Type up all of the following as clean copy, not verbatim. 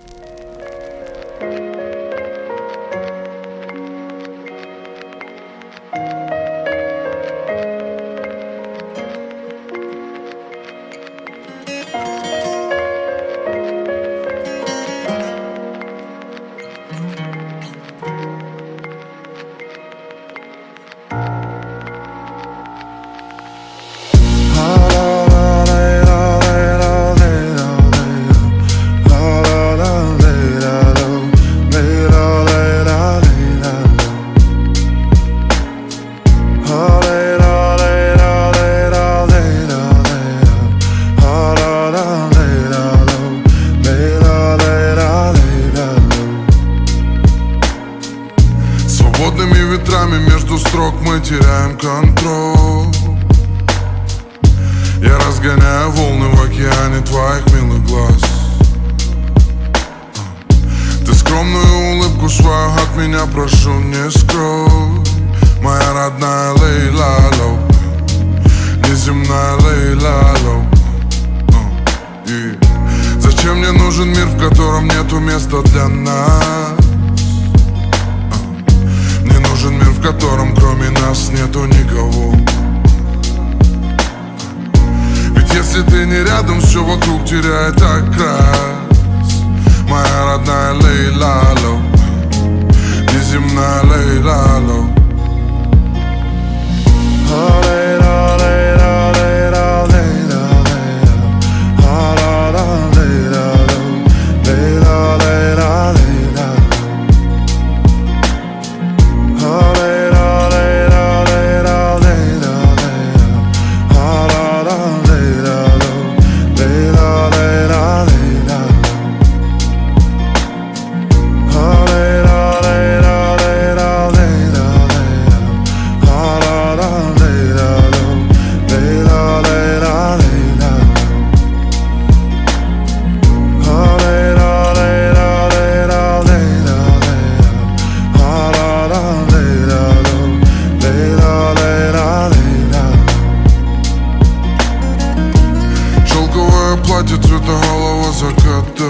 Свободными ветрами между строк мы теряем контроль. Я разгоняю волны в океане твоих милых глаз. Ты скромную улыбку свою от меня прошу не скрой. Моя родная Лейла-ло, неземная Лейла-ло. Зачем мне нужен мир, в котором нету места для нас? Мне нужен мир, в котором кроме нас нету никого. Ведь если ты не рядом, все вокруг теряет окрас. Моя родная Лейла-ло, неземная Лейла-ло. Платье цвета голого заката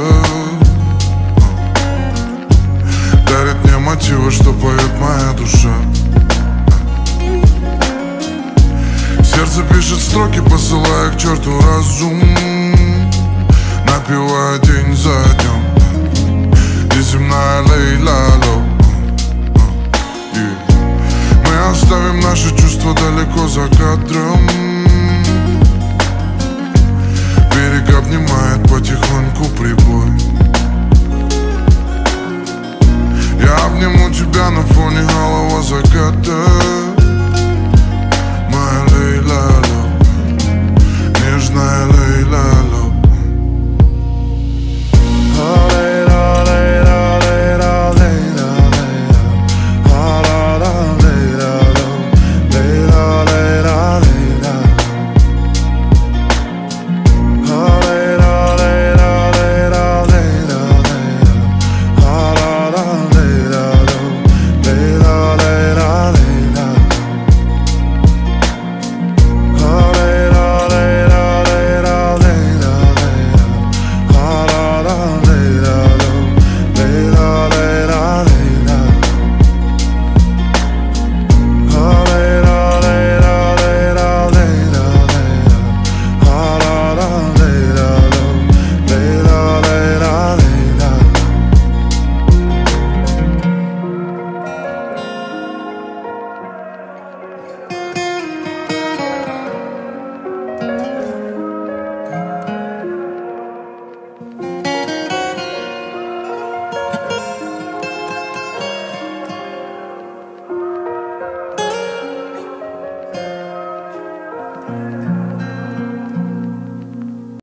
дарит мне мотивы, что поет моя душа. Сердце пишет строки, посылая к черту разум, напевая день за днем. Неземная Лейла-ло. Мы оставим наши чувства далеко за кадром. Берег обнимает потихоньку прибой. Я обниму тебя на фоне голого заката.